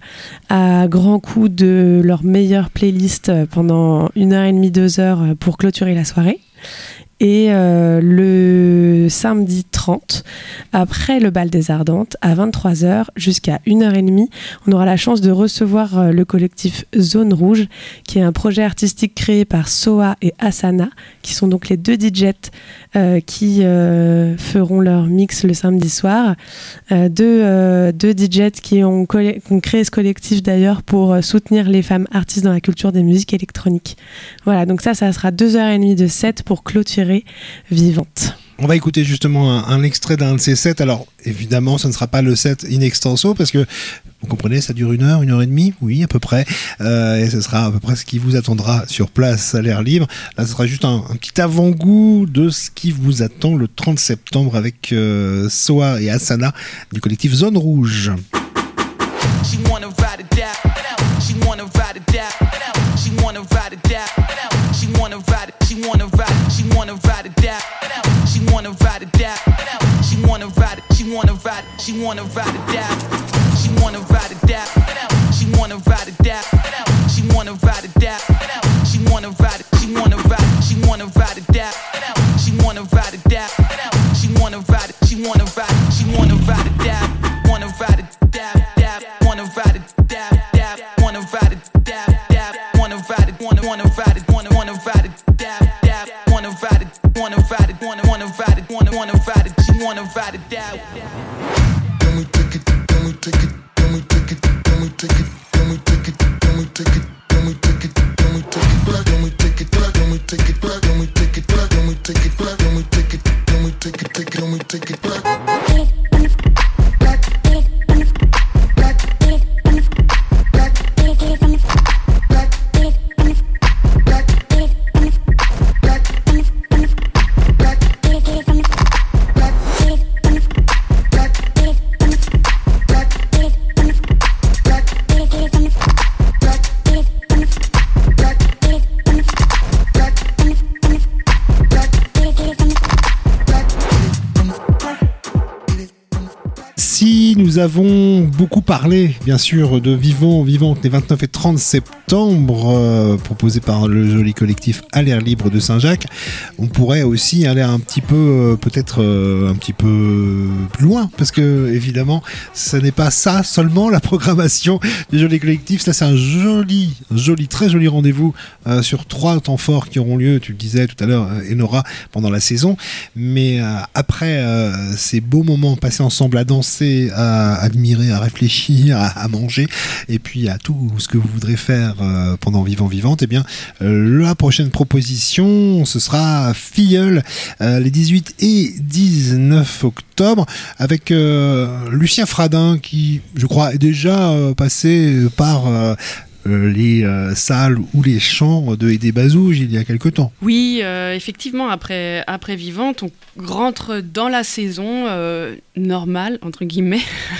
à grands coups de leur meilleure playlist euh, pendant une heure et demie, deux heures euh, pour clôturer la soirée. Et euh, le samedi trente, après le bal des Ardentes, à vingt-trois heures jusqu'à une heure trente, on aura la chance de recevoir euh, le collectif Zone Rouge, qui est un projet artistique créé par Soa et Asana, qui sont donc les deux D Js euh, qui euh, feront leur mix le samedi soir. Euh, deux, euh, deux D Js qui ont, coll- qui ont créé ce collectif d'ailleurs pour euh, soutenir les femmes artistes dans la culture des musiques électroniques. Voilà, donc ça, ça sera deux heures trente de set pour clôturer Vivante. On va écouter justement un, un extrait d'un de ces sets. Alors évidemment, ce ne sera pas le set in extenso parce que vous comprenez, ça dure une heure, une heure et demie, oui à peu près, euh, et ce sera à peu près ce qui vous attendra sur place à l'air libre. Là, ce sera juste un, un petit avant-goût de ce qui vous attend le trente septembre avec euh, Soa et Asana du collectif Zone Rouge. She wanna ride it down. She wanna ride it down. She wanna ride it down. She wanna ride it. She wanna ride it. She wanna ride it down. She wanna ride it down. She wanna ride it. She wanna ride it. She wanna ride it down. She wanna ride it down. She wanna ride it down. She wanna ride it down. She wanna ride it. She wanna ride it. She wanna ride it down. She wanna ride it down. She wanna ride it. She wanna ride it. She wanna ride it down. Wanna ride it down. Wanna ride it down. Wanna ride it down. Wanna ride it. Wanna wanna ride it. Wanna wanna ride it down. Wanna ride it. Wanna ride it. Wanna wanna ride it. Wanna wanna ride it. She wanna ride it down. Can we take it? Can we take it? Can we take it? Can we take it? Can we take it? Can we take it? Can we take it? Can we take it? Can we take it? Can we take it? Can we take it? Can we take it? Can we take it? Can we take it? Can we take it? Nous avons beaucoup parlé, bien sûr, de Vivant, Vivante les vingt-neuf et trente septembre, euh, proposé par le Joli Collectif à l'air libre de Saint-Jacques. On pourrait aussi aller un petit peu, euh, peut-être euh, un petit peu plus loin, parce que évidemment, ce n'est pas ça seulement la programmation du Joli Collectif. Ça, c'est un joli, joli, très joli rendez-vous euh, sur trois temps forts qui auront lieu. Tu le disais tout à l'heure, Enora, pendant la saison. Mais euh, après euh, ces beaux moments passés ensemble à danser, à à admirer, à réfléchir, à, à manger, et puis à tout ce que vous voudrez faire euh, pendant Vivant Vivante, eh bien, euh, la prochaine proposition, ce sera Filleul, euh, les dix-huit et dix-neuf octobre, avec euh, Lucien Fradin, qui, je crois, est déjà euh, passé par... Euh, Euh, les euh, salles ou les chants de Aidé Bazouge il y a quelque temps. Oui, euh, effectivement, après, après Vivante, on rentre dans la saison euh, normale, entre guillemets,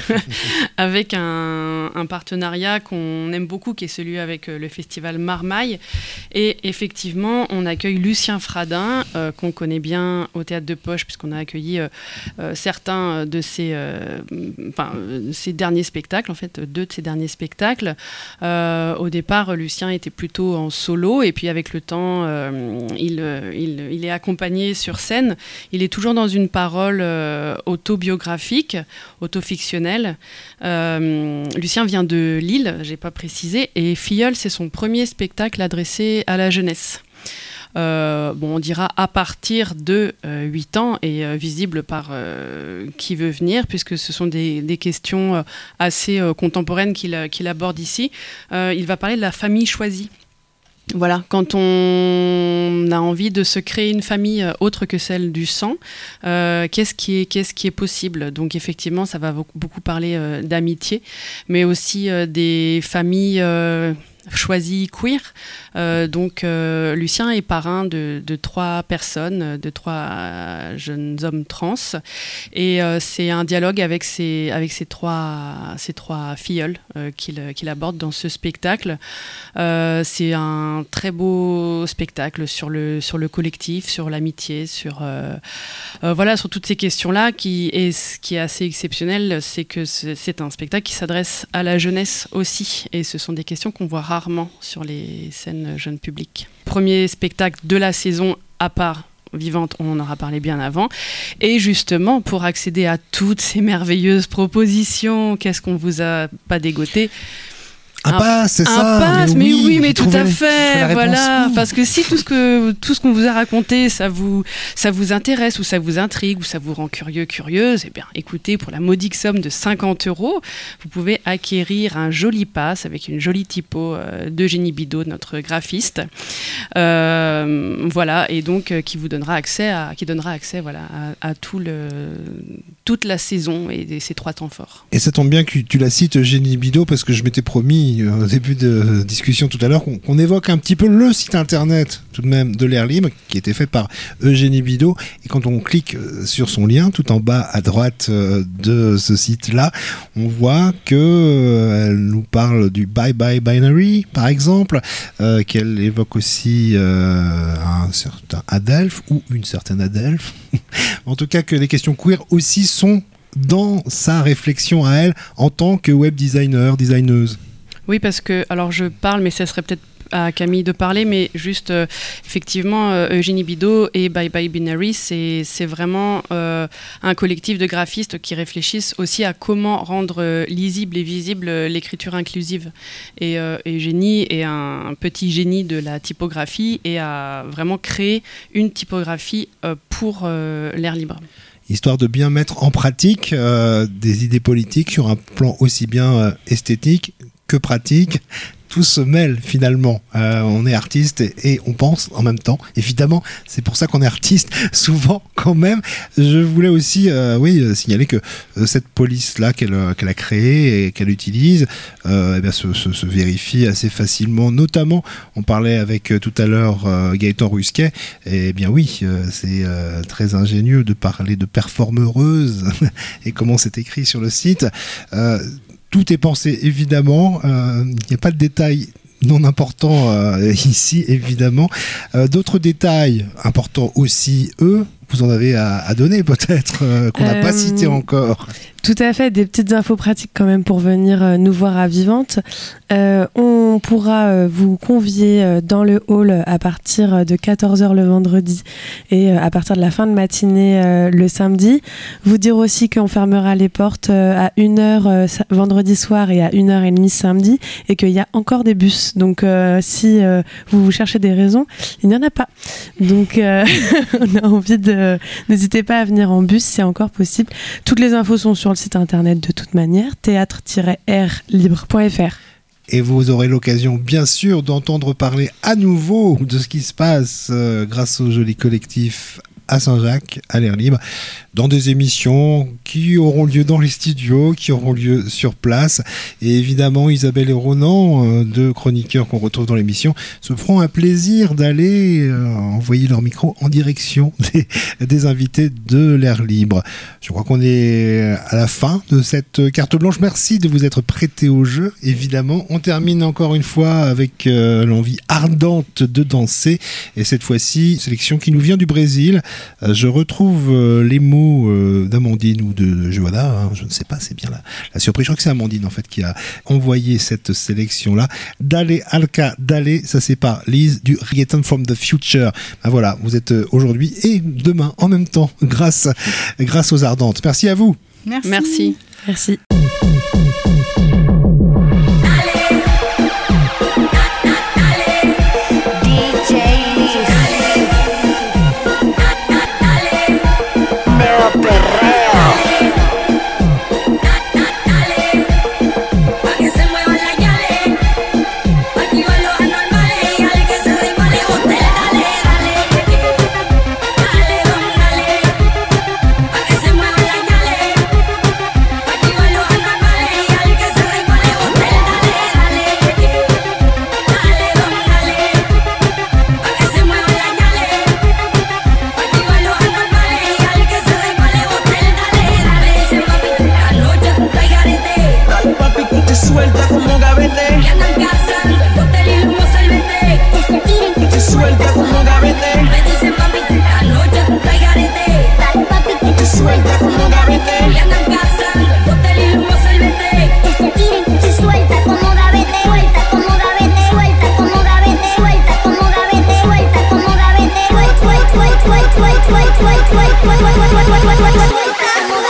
avec un, un partenariat qu'on aime beaucoup, qui est celui avec euh, le festival Marmaille. Et effectivement, on accueille Lucien Fradin, euh, qu'on connaît bien au Théâtre de Poche, puisqu'on a accueilli euh, euh, certains de ses, euh, enfin, ses derniers spectacles, en fait, deux de ses derniers spectacles. Euh, Au départ, Lucien était plutôt en solo, et puis avec le temps, euh, il, il, il est accompagné sur scène. Il est toujours dans une parole euh, autobiographique, autofictionnelle. Euh, Lucien vient de Lille, j'ai pas précisé, et Filleul, c'est son premier spectacle adressé à la jeunesse. Euh, bon, on dira à partir de euh, huit ans et euh, visible par euh, qui veut venir, puisque ce sont des, des questions euh, assez euh, contemporaines qu'il, qu'il aborde ici. Euh, il va parler de la famille choisie. Voilà, quand on a envie de se créer une famille autre que celle du sang, euh, qu'est-ce qui est, qu'est-ce qui est possible ? Donc effectivement, ça va beaucoup parler euh, d'amitié, mais aussi euh, des familles... Euh, choisi queer. Euh, donc euh, Lucien est parrain de, de trois personnes, de trois jeunes hommes trans, et euh, c'est un dialogue avec ces, avec ces trois, ces trois filleuls euh, qu'il, qu'il aborde dans ce spectacle. Euh, c'est un très beau spectacle sur le, sur le collectif, sur l'amitié, sur, euh, euh, voilà, sur toutes ces questions-là. Qui, et ce qui est assez exceptionnel, c'est que c'est, c'est un spectacle qui s'adresse à la jeunesse aussi, et ce sont des questions qu'on voit rarement sur les scènes jeunes publics. Premier spectacle de la saison, à part Vivante, on en aura parlé bien avant. Et justement, pour accéder à toutes ces merveilleuses propositions, qu'est-ce qu'on vous a pas dégoté ? Un, un pass, c'est un ça. Un pass, mais, mais oui, oui mais tout à fait. Voilà, oui. Parce que si tout ce que tout ce qu'on vous a raconté, ça vous ça vous intéresse ou ça vous intrigue ou ça vous rend curieux, curieuse, eh bien, écoutez, pour la modique somme de cinquante euros, vous pouvez acquérir un joli pass avec une jolie typo euh, d'Eugénie Bidot, notre graphiste. Euh, voilà, et donc euh, qui vous donnera accès à qui donnera accès, voilà, à, à tout le toute la saison et, et ces trois temps forts. Et ça tombe bien que tu la cites, Eugénie Bidot, parce que je m'étais promis au début de discussion tout à l'heure qu'on, qu'on évoque un petit peu le site internet tout de même de l'Air Libre, qui était fait par Eugénie Bidot, et quand on clique sur son lien tout en bas à droite de ce site-là, on voit que euh, elle nous parle du Bye Bye Binary par exemple, euh, qu'elle évoque aussi euh, un certain Adelph ou une certaine Adelph, en tout cas que les questions queer aussi sont dans sa réflexion à elle en tant que web designer, designeuse. Oui, parce que, alors je parle, mais ça serait peut-être à Camille de parler, mais juste, euh, effectivement, euh, Eugénie Bidot et Bye Bye Binary, c'est, c'est vraiment euh, un collectif de graphistes qui réfléchissent aussi à comment rendre euh, lisible et visible euh, l'écriture inclusive. Et euh, Eugénie est un, un petit génie de la typographie et a vraiment créé une typographie euh, pour euh, l'Air Libre. Histoire de bien mettre en pratique euh, des idées politiques sur un plan aussi bien euh, esthétique que pratique. Tout se mêle finalement. Euh, on est artiste et, et on pense en même temps. Évidemment, c'est pour ça qu'on est artiste souvent quand même. Je voulais aussi, euh, oui, signaler que euh, cette police-là qu'elle, qu'elle a créée et qu'elle utilise, euh, eh bien, se, se, se vérifie assez facilement. Notamment, on parlait avec euh, tout à l'heure euh, Gaëtan Rusquet. Et bien oui, euh, c'est euh, très ingénieux de parler de performeuse et comment c'est écrit sur le site. Euh, Tout est pensé, évidemment. Il euh, n'y a pas de détails non importants euh, ici, évidemment. Euh, d'autres détails importants aussi, eux, vous en avez à, à donner peut-être, euh, qu'on n'a euh, pas cité encore. Tout à fait, des petites infos pratiques quand même pour venir euh, nous voir à Vivante. Euh, on pourra euh, vous convier euh, dans le hall à partir de quatorze heures le vendredi et euh, à partir de la fin de matinée euh, le samedi. Vous dire aussi qu'on fermera les portes euh, à une heure euh, vendredi soir et à une heure trente samedi, et qu'il y a encore des bus. Donc euh, si euh, vous cherchez des raisons, il n'y en a pas. Donc euh, on a envie de euh, n'hésitez pas à venir en bus, c'est encore possible. Toutes les infos sont sur le site internet de toute manière, théâtre tiret r libre point f r. Et vous aurez l'occasion, bien sûr, d'entendre parler à nouveau de ce qui se passe euh, grâce au joli collectif à Saint-Jacques, à l'air libre, dans des émissions qui auront lieu dans les studios, qui auront lieu sur place. Et évidemment, Isabelle et Ronan, euh, deux chroniqueurs qu'on retrouve dans l'émission, se feront un plaisir d'aller euh, envoyer leur micro en direction des, des invités de l'air libre. Je crois qu'on est à la fin de cette carte blanche. Merci de vous être prêtés au jeu, évidemment. On termine encore une fois avec euh, l'envie ardente de danser. Et cette fois-ci, sélection qui nous vient du Brésil. Euh, je retrouve euh, les mots euh, d'Amandine ou de Johanna, hein, je ne sais pas, c'est bien la, la surprise. Je crois que c'est Amandine en fait qui a envoyé cette sélection-là. Dale Alka Dale, ça c'est par Lise du Reggaeton from the Future. Ben voilà, vous êtes aujourd'hui et demain en même temps grâce, grâce aux Ardentes. Merci à vous. Merci. Merci. Merci. Suelta como gavete, y andan cazando, hotel y lumo salvete, y se tiren, te suelta como gavete, me dicen papi, la noche trae garete, dale papi, que te suelta como gavete, y andan cazando, hotel y lumo salvete, y se tiren, te suelta como gavete, suelta como gavete, suelta como gavete, suelta como gavete, suelta como gavete, suelta, suelta, suelta, suelta, suelta, suelta, suelta, suelta, suelta como gavete.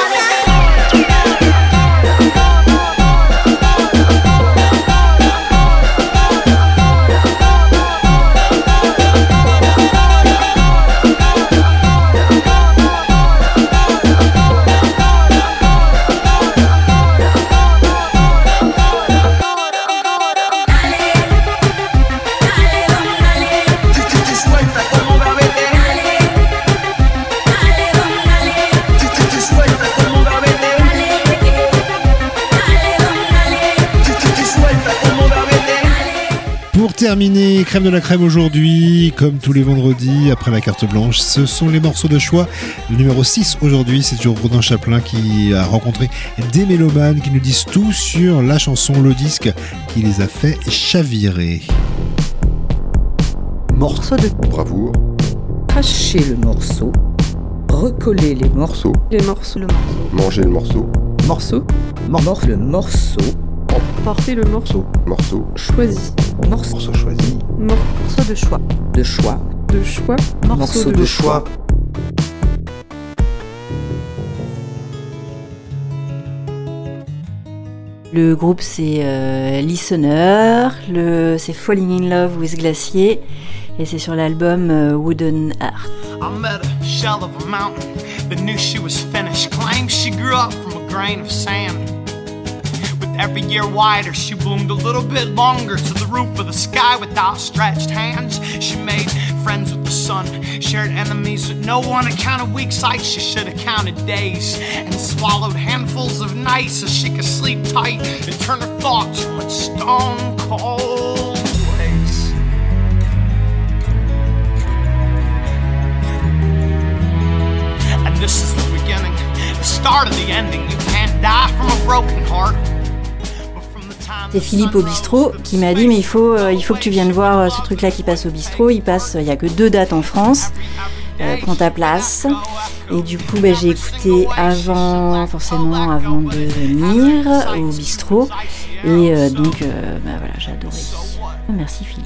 Terminé, crème de la crème aujourd'hui, comme tous les vendredis, après la carte blanche, ce sont les morceaux de choix. Le numéro six aujourd'hui, c'est toujours Rodin Chaplin qui a rencontré des mélomanes qui nous disent tout sur la chanson, le disque qui les a fait chavirer. Morceau de bravoure. Hacher le morceau. Recoller les morceaux. Les morceaux. Le morceau. Manger le morceau. Morceau. Mordre le morceau. Porter le morceau. Morceau. Choisi. Morceau choisi. Morceau de choix. De choix. De choix. Morceau, morceau de, de choix. Le groupe c'est euh, Listener, le, c'est Falling in Love with Glacier et c'est sur l'album euh, Wooden Heart. I met a shell of a mountain that knew she was finished. Claimed she grew up from a grain of sand. Every year wider, she bloomed a little bit longer to the roof of the sky with outstretched hands. She made friends with the sun, shared enemies with no one, and counted weak sights. She should have counted days and swallowed handfuls of nights so she could sleep tight and turn her thoughts from its stone cold ways. And this is the beginning, the start of the ending. You can't die from a broken heart. C'est Philippe au bistrot qui m'a dit mais il faut, euh, il faut que tu viennes voir euh, ce truc là qui passe au bistrot. Il passe, il n'y a que deux dates en France. Euh, prends ta place. Et du coup bah, j'ai écouté avant, forcément avant de venir au bistrot. Et euh, donc euh, bah, voilà, j'ai adoré. Merci Philippe.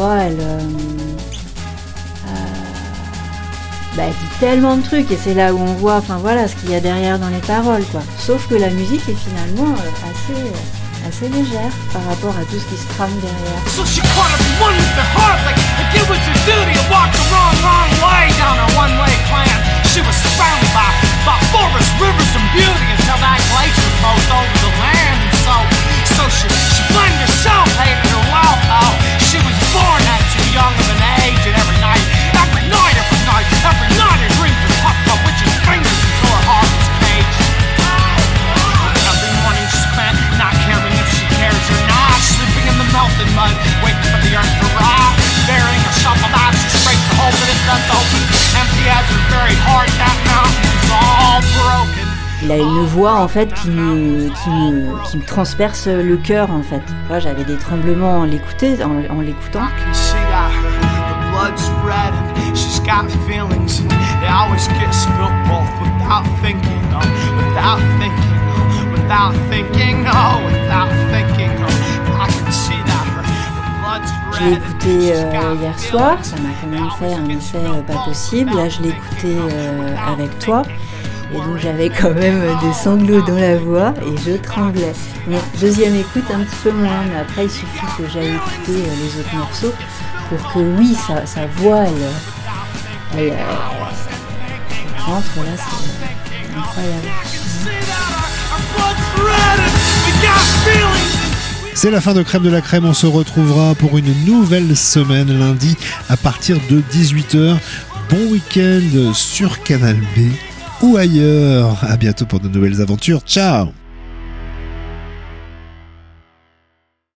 voix, elle, euh, euh, bah, elle dit tellement de trucs et c'est là où on voit, enfin voilà, ce qu'il y a derrière dans les paroles, quoi. Sauf que la musique est finalement euh, assez, euh, assez légère par rapport à tout ce qui se trame derrière. So she caught everyone with her heart like, like it was her duty to walk the wrong, wrong way down her one-way plan. She was surrounded by, by forests, rivers, and beauty until that glacier closed over the land. And so, so she, she blamed herself, hated her life, oh. She was born at too young of an age, and every night, every night, every night, every night her dreams were tucked by witches' fingers until her heart was caged. Every morning spent not caring if she cares or not, sleeping in the melted mud, waiting for the earth to rot, burying herself alive, she scraped the hole that it left open, empty as her very heart, that mountain is all broken. Il a une voix en fait qui me, qui me, qui me transperce le cœur en fait. Moi j'avais des tremblements en l'écoutant, en, en l'écoutant. Je l'ai écouté euh, hier soir, ça m'a quand même fait un effet euh, pas possible. Là je l'ai écouté euh, avec toi. Et donc j'avais quand même des sanglots dans la voix et je tremblais. Bon, deuxième écoute un petit peu moins, mais après il suffit que j'aille écouter les autres morceaux pour que oui, sa, sa voix, elle, elle, elle, elle rentre là, c'est incroyable. C'est la fin de Crème de la Crème, on se retrouvera pour une nouvelle semaine lundi à partir de dix-huit heures. Bon week-end sur Canal B ou ailleurs. À bientôt pour de nouvelles aventures. Ciao.